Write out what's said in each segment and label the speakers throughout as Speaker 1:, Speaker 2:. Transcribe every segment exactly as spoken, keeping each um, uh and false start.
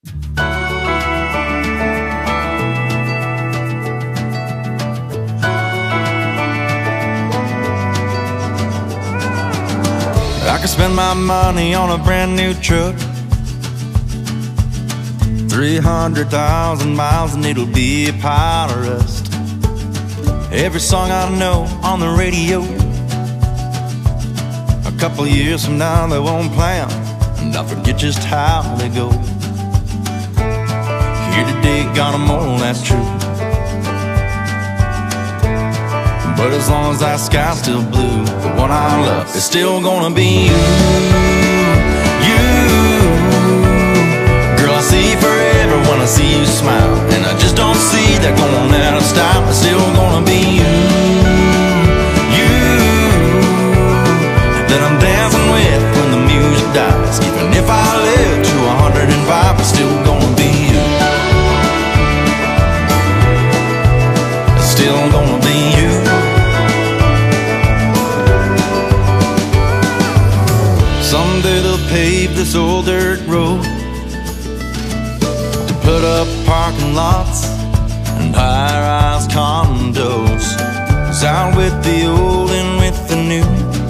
Speaker 1: I could spend my money on a brand new truck, three hundred thousand miles and it'll be a pile of rust. Every song I know on the radio, a couple years from now they won't play 'em, and I forget just how they go. Here today, gone tomorrow, that's true, but as long as that sky's still blue, the one I love is still gonna be you, you. Girl, I see forever when I see you smile, and I just don't see that going out of style. It's still gonna be you, you, that I'm dancing with when the music dies. Even if I live to a hundred and five, it's still gonna be you. It's still gonna be you. Someday they'll pave this old dirt road to put up parking lots and high-rise condos. It's out with the old and with the new,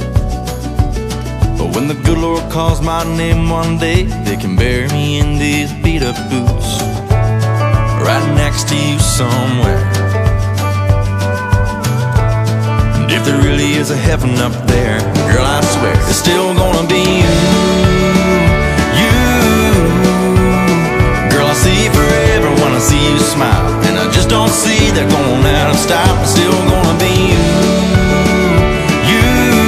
Speaker 1: but when the good Lord calls my name one day, they can bury me in these beat-up boots right next to you somewhere. And if there really is a heaven up there, girl, I swear it's still gonna be you, you. Girl, I see forever when I see you smile, and I just don't see that going out of style. It's still gonna be you, you,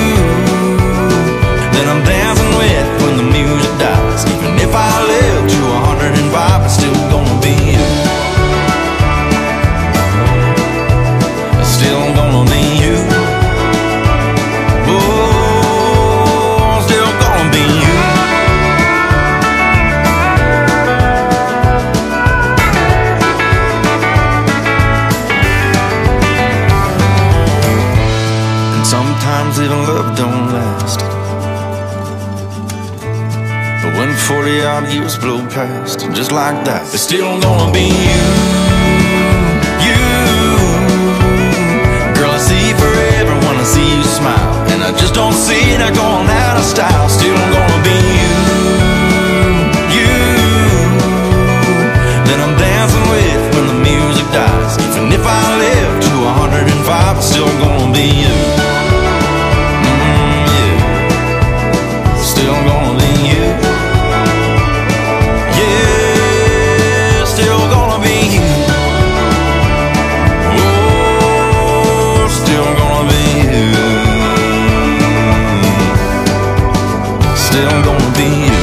Speaker 1: that I'm dancing with when the music dies. Even if I live to a hundred and five, it's still gonna be you. It's still gonna be you. Oh, still gonna be you. And sometimes even love don't last, but when forty odd years blow past, just like that, it's still gonna be you, you. Girl, I see forever when I see you smile, and I just don't see that going out of style. Still gonna be you, you, that I'm dancing with when the music dies. Even if I live to a hundred and five, it's still gonna be you. Mm, yeah. Still gonna be you. Yeah, still gonna be you. Oh, still gonna be you. Still gonna be you.